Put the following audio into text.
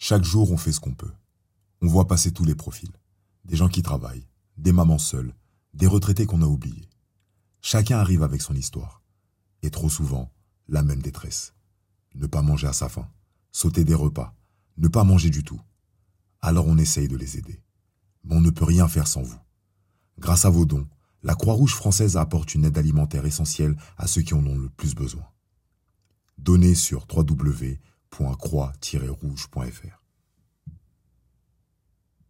Chaque jour, on fait ce qu'on peut. On voit passer tous les profils. Des gens qui travaillent, des mamans seules, des retraités qu'on a oubliés. Chacun arrive avec son histoire. Et trop souvent, la même détresse. Ne pas manger à sa faim, sauter des repas, ne pas manger du tout. Alors on essaye de les aider. Mais on ne peut rien faire sans vous. Grâce à vos dons, la Croix-Rouge française apporte une aide alimentaire essentielle à ceux qui en ont le plus besoin. Donnez sur www.croix-rouge.fr.